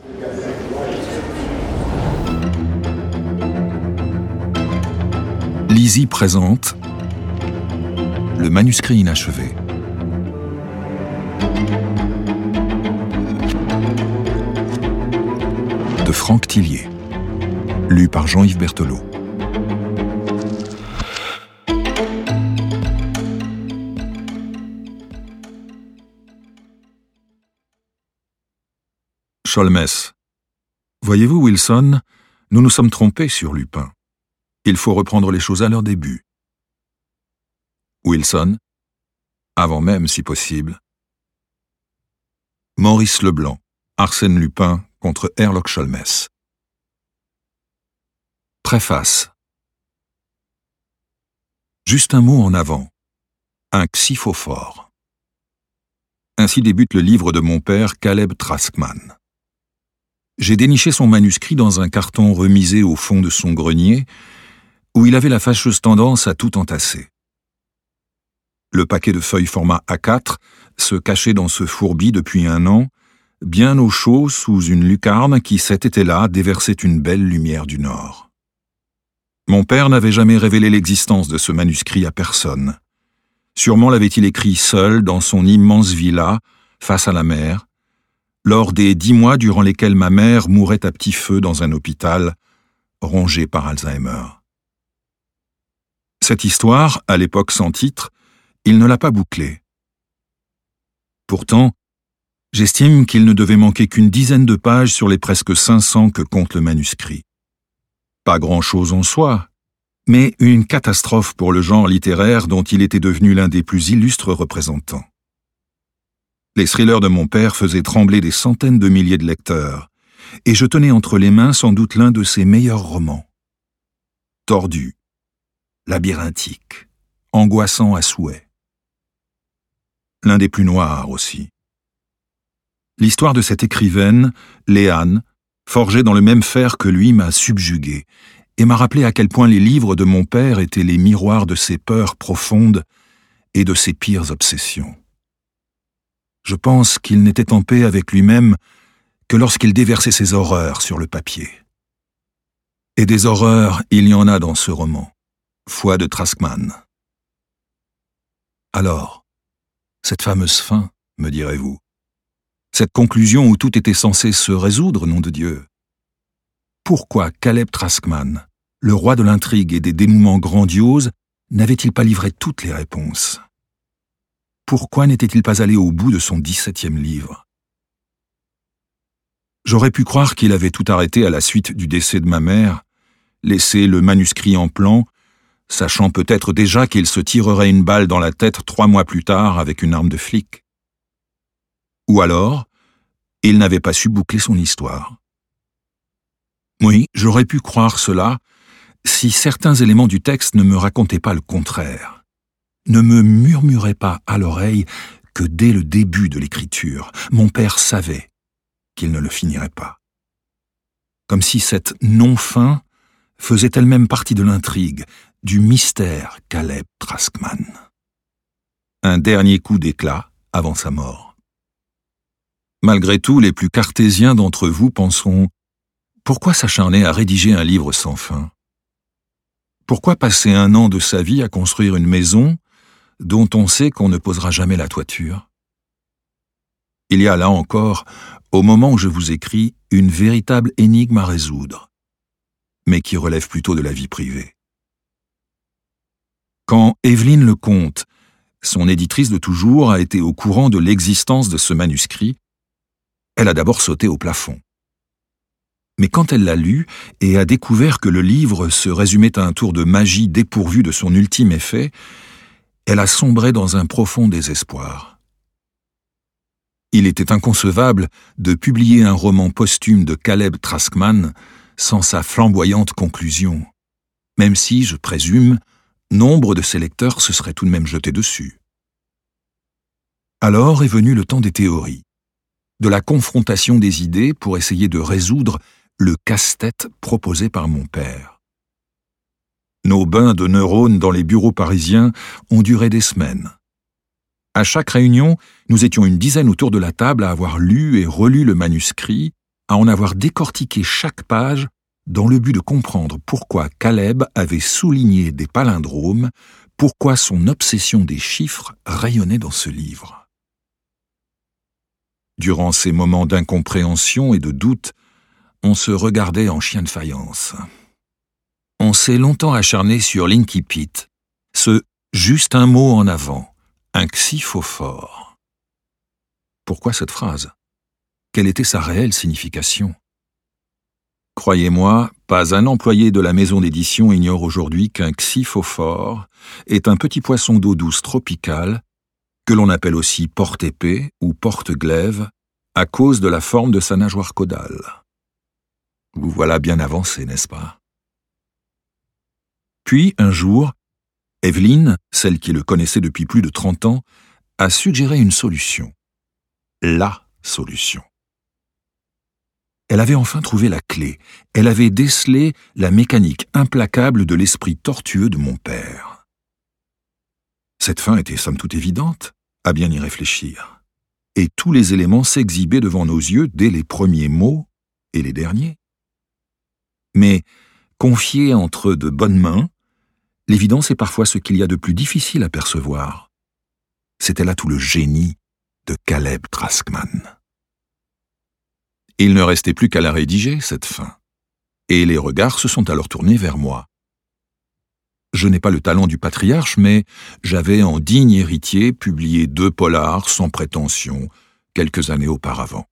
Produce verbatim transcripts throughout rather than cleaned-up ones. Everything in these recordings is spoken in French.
Lizzie présente le manuscrit inachevé. De Franck Tillier, lu par Jean-Yves Berthelot. Sholmès. Voyez-vous, Wilson, nous nous sommes trompés sur Lupin. Il faut reprendre les choses à leur début. Wilson, avant même, si possible. Maurice Leblanc, Arsène Lupin contre Herlock Sholmès. Préface. Juste un mot en avant. Un xyphophore. Ainsi débute le livre de mon père, Caleb Traskman. J'ai déniché son manuscrit dans un carton remisé au fond de son grenier, où il avait la fâcheuse tendance à tout entasser. Le paquet de feuilles format A quatre se cachait dans ce fourbi depuis un an, bien au chaud sous une lucarne qui cet été-là déversait une belle lumière du nord. Mon père n'avait jamais révélé l'existence de ce manuscrit à personne. Sûrement l'avait-il écrit seul dans son immense villa, face à la mer, lors des dix mois durant lesquels ma mère mourait à petit feu dans un hôpital, rongée par Alzheimer. Cette histoire, à l'époque sans titre, il ne l'a pas bouclée. Pourtant, j'estime qu'il ne devait manquer qu'une dizaine de pages sur les presque cinq cents que compte le manuscrit. Pas grand-chose en soi, mais une catastrophe pour le genre littéraire dont il était devenu l'un des plus illustres représentants. Les thrillers de mon père faisaient trembler des centaines de milliers de lecteurs, et je tenais entre les mains sans doute l'un de ses meilleurs romans. Tordu, labyrinthique, angoissant à souhait. L'un des plus noirs aussi. L'histoire de cette écrivaine, Léane, forgée dans le même fer que lui, m'a subjugué, et m'a rappelé à quel point les livres de mon père étaient les miroirs de ses peurs profondes et de ses pires obsessions. Je pense qu'il n'était en paix avec lui-même que lorsqu'il déversait ses horreurs sur le papier. Et des horreurs, il y en a dans ce roman, Foi de Traskman. Alors, cette fameuse fin, me direz-vous, cette conclusion où tout était censé se résoudre, nom de Dieu. Pourquoi Caleb Traskman, le roi de l'intrigue et des dénouements grandioses, n'avait-il pas livré toutes les réponses ? Pourquoi n'était-il pas allé au bout de son dix-septième livre ? J'aurais pu croire qu'il avait tout arrêté à la suite du décès de ma mère, laissé le manuscrit en plan, sachant peut-être déjà qu'il se tirerait une balle dans la tête trois mois plus tard avec une arme de flic. Ou alors, il n'avait pas su boucler son histoire. Oui, j'aurais pu croire cela si certains éléments du texte ne me racontaient pas le contraire. Ne me murmurait pas à l'oreille que dès le début de l'écriture, mon père savait qu'il ne le finirait pas. Comme si cette non-fin faisait elle-même partie de l'intrigue, du mystère Caleb Traskman. Un dernier coup d'éclat avant sa mort. Malgré tout, les plus cartésiens d'entre vous penseront « Pourquoi s'acharner à rédiger un livre sans fin ? Pourquoi passer un an de sa vie à construire une maison dont on sait qu'on ne posera jamais la toiture ? Il y a là encore, au moment où je vous écris, une véritable énigme à résoudre, mais qui relève plutôt de la vie privée. Quand Evelyne Lecomte, son éditrice de toujours, a été au courant de l'existence de ce manuscrit, elle a d'abord sauté au plafond. Mais quand elle l'a lu et a découvert que le livre se résumait à un tour de magie dépourvu de son ultime effet, elle a sombré dans un profond désespoir. Il était inconcevable de publier un roman posthume de Caleb Traskman sans sa flamboyante conclusion, même si, je présume, nombre de ses lecteurs se seraient tout de même jetés dessus. Alors est venu le temps des théories, de la confrontation des idées pour essayer de résoudre le casse-tête proposé par mon père. Nos bains de neurones dans les bureaux parisiens ont duré des semaines. À chaque réunion, nous étions une dizaine autour de la table à avoir lu et relu le manuscrit, à en avoir décortiqué chaque page dans le but de comprendre pourquoi Caleb avait souligné des palindromes, pourquoi son obsession des chiffres rayonnait dans ce livre. Durant ces moments d'incompréhension et de doute, on se regardait en chien de faïence. On s'est longtemps acharné sur l'incipit, ce « juste un mot en avant », un xyphophore. Pourquoi cette phrase? Quelle était sa réelle signification? Croyez-moi, pas un employé de la maison d'édition ignore aujourd'hui qu'un xyphophore est un petit poisson d'eau douce tropicale, que l'on appelle aussi porte-épée ou porte-glaive, à cause de la forme de sa nageoire caudale. Vous voilà bien avancé, n'est-ce pas? Puis, un jour, Evelyne, celle qui le connaissait depuis plus de trente ans, a suggéré une solution. La solution. Elle avait enfin trouvé la clé. Elle avait décelé la mécanique implacable de l'esprit tortueux de mon père. Cette fin était somme toute évidente, à bien y réfléchir. Et tous les éléments s'exhibaient devant nos yeux dès les premiers mots et les derniers. Mais, confiés entre de bonnes mains, l'évidence est parfois ce qu'il y a de plus difficile à percevoir. C'était là tout le génie de Caleb Traskman. Il ne restait plus qu'à la rédiger, cette fin, et les regards se sont alors tournés vers moi. Je n'ai pas le talent du patriarche, mais j'avais en digne héritier publié deux polars sans prétention quelques années auparavant.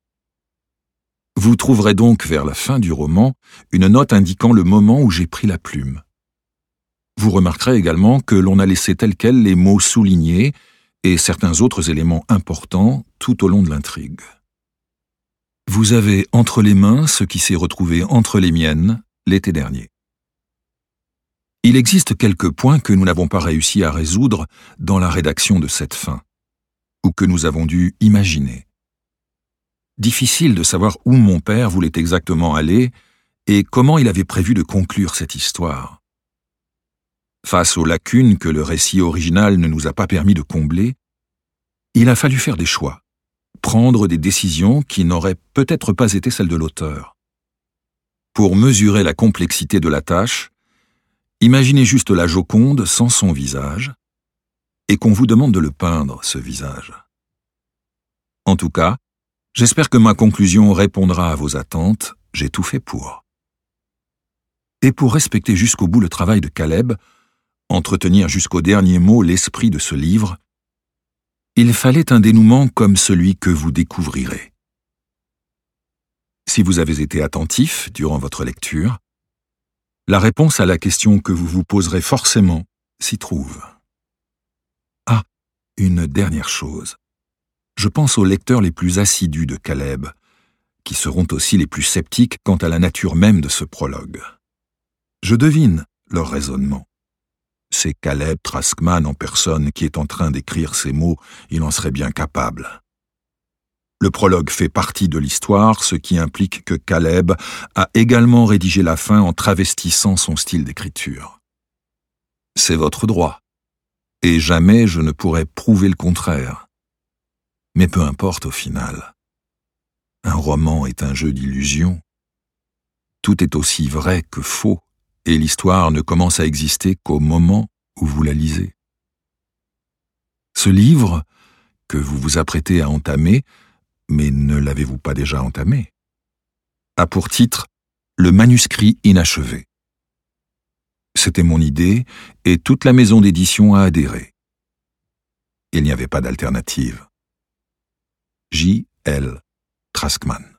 Vous trouverez donc vers la fin du roman une note indiquant le moment où j'ai pris la plume. Vous remarquerez également que l'on a laissé tels quels les mots soulignés et certains autres éléments importants tout au long de l'intrigue. Vous avez entre les mains ce qui s'est retrouvé entre les miennes l'été dernier. Il existe quelques points que nous n'avons pas réussi à résoudre dans la rédaction de cette fin, ou que nous avons dû imaginer. Difficile de savoir où mon père voulait exactement aller et comment il avait prévu de conclure cette histoire. Face aux lacunes que le récit original ne nous a pas permis de combler, il a fallu faire des choix, prendre des décisions qui n'auraient peut-être pas été celles de l'auteur. Pour mesurer la complexité de la tâche, imaginez juste la Joconde sans son visage, et qu'on vous demande de le peindre, ce visage. En tout cas, j'espère que ma conclusion répondra à vos attentes, j'ai tout fait pour. Et pour respecter jusqu'au bout le travail de Caleb, entretenir jusqu'au dernier mot l'esprit de ce livre, il fallait un dénouement comme celui que vous découvrirez. Si vous avez été attentif durant votre lecture, la réponse à la question que vous vous poserez forcément s'y trouve. Ah, une dernière chose. Je pense aux lecteurs les plus assidus de Caleb, qui seront aussi les plus sceptiques quant à la nature même de ce prologue. Je devine leur raisonnement. C'est Caleb Traskman en personne qui est en train d'écrire ces mots, il en serait bien capable. Le prologue fait partie de l'histoire, ce qui implique que Caleb a également rédigé la fin en travestissant son style d'écriture. C'est votre droit, et jamais je ne pourrai prouver le contraire. Mais peu importe au final. Un roman est un jeu d'illusions. Tout est aussi vrai que faux, et l'histoire ne commence à exister qu'au moment où vous la lisez. Ce livre, que vous vous apprêtez à entamer, mais ne l'avez-vous pas déjà entamé, a pour titre « Le manuscrit inachevé ». C'était mon idée, et toute la maison d'édition a adhéré. Il n'y avait pas d'alternative. J L Traskman.